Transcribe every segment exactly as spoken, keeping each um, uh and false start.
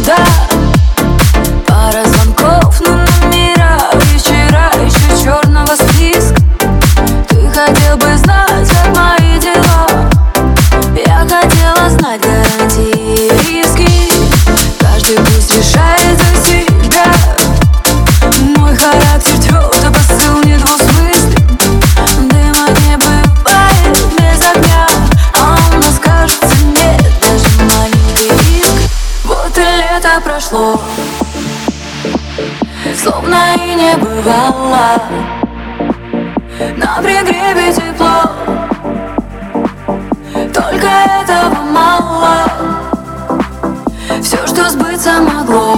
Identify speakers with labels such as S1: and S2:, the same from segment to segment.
S1: поезда, пара звонков на номера, и вчера еще черного списка. Ты хотел бы знать, как мои дела, я хотела знать гарантии и риски. Каждый пусть решает за себя. Мой характер твердо, посыл недвусмыслен. Дыма не бывает без огня, а он нас, кажется, нет, даже маленький риск. Вот и лето прошло, словно и не бывало. На пригребе тепло, только этого мало. Все, что сбыться могло,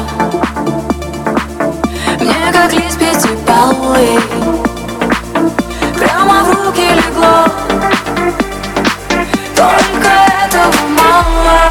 S1: мне как лист пятипалый прямо в руки легло. Только этого мало.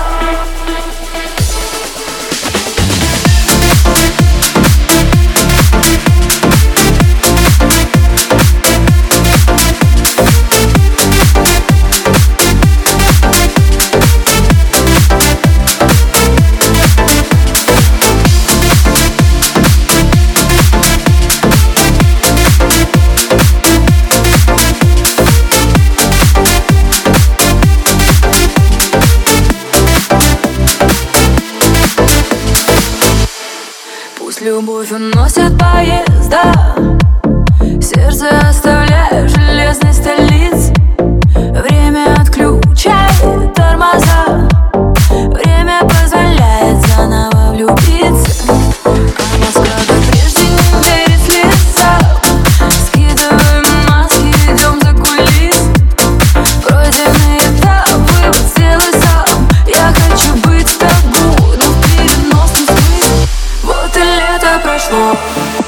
S1: Пусть любовь уносит поезда, сердце оставляя в железной столице. Время отключает тормоза, время позволяет заново влюбиться. А Москва, как прежде, не верит слезам. Скидываем маски, идем за кулисы. Пройденный этап, вывод сделай сам. Я хочу быть с тобой, но в переносном смысле. Вот и лето прошло,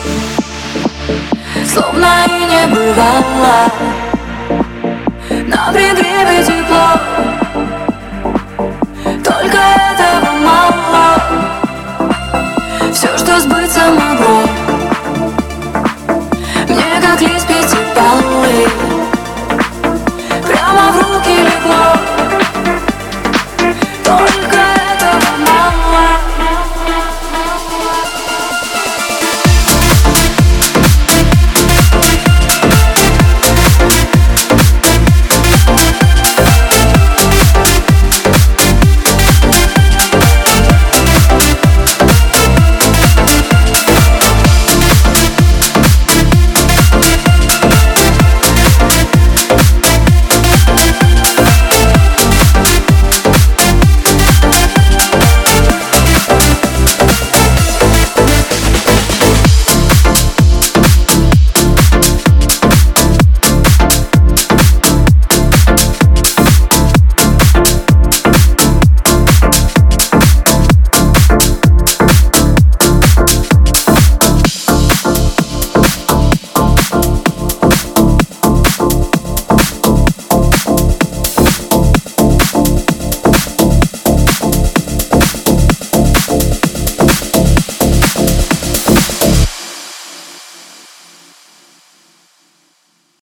S1: словно и не бывало. На пригребе тепло, только это